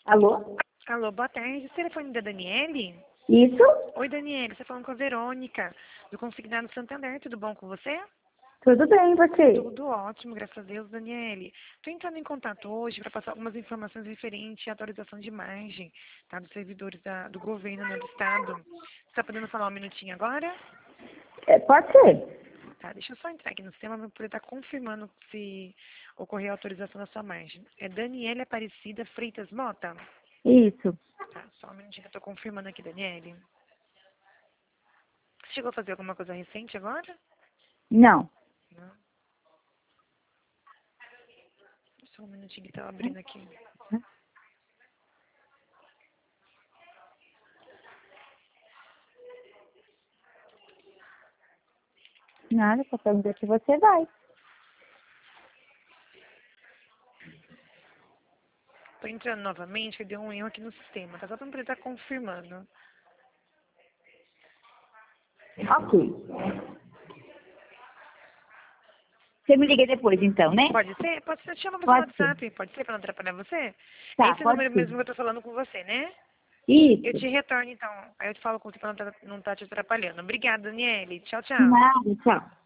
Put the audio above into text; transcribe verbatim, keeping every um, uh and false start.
Alô? Alô, boa tarde. O telefone da Daniele? Isso? Oi, Daniele. Você tá falando com a Verônica, do Consignado Santander. Tudo bom com você? Tudo bem, e você? Tudo ótimo, graças a Deus, Daniele. Estou entrando em contato hoje para passar algumas informações referentes à atualização de margem, tá, dos servidores da- do governo, né, do Estado. Você está podendo falar um minutinho agora? É, pode ser. Tá, deixa eu só entrar aqui no sistema para poder estar confirmando se ocorreu a autorização da sua margem. É Daniele Aparecida Freitas Mota? Isso. Tá, só um minutinho que eu estou confirmando aqui, Daniele. Chegou a fazer alguma coisa recente agora? Não. Não. Só um minutinho que tá abrindo aqui. Nada, só quero dizer que você vai. Tô entrando novamente, que deu um erro aqui no sistema, tá? Só pra poder estar confirmando. Ok. Você me liga depois, então, né? Pode ser? Pode ser, te chama no seu Pode ser. WhatsApp, pode ser pra não atrapalhar você? É Tá, esse pode número ser. mesmo que eu tô falando com você, né? Eu Isso. te retorno então. Aí eu te falo com você pra não tá, não tá te atrapalhando. Obrigada, Daniele. Tchau, tchau. Nada, tchau.